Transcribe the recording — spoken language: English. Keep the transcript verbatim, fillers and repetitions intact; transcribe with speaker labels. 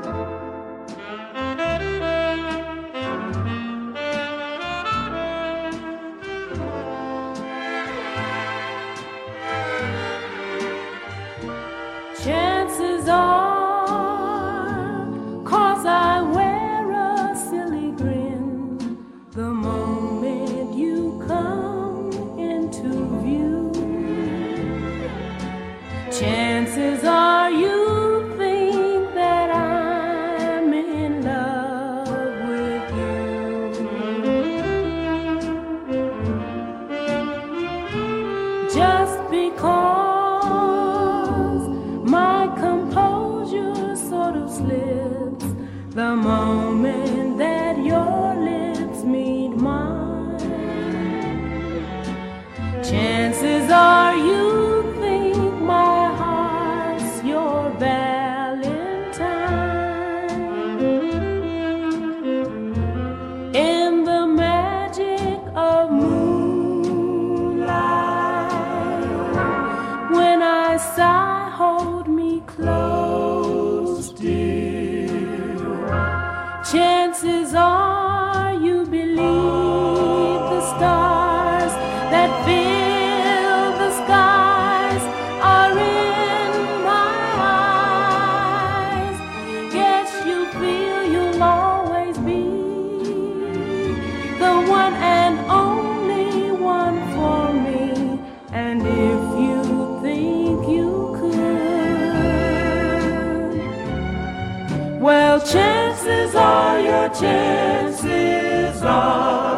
Speaker 1: Chances are, 'cause I wear a silly grin the moment you come into view. Chances are you think that I'm in love with you. Just because my composure sort of slips the moment that your lips meet mine. Chances are you think my heart's your valentine. In the magic of moonlight, when I sigh, hold me close, dear. Chances are you believe the stars that fill the skies are in my eyes. Yes, you feel you'll always be the one and only one for me. And if you think you could, well, chances are, your chances are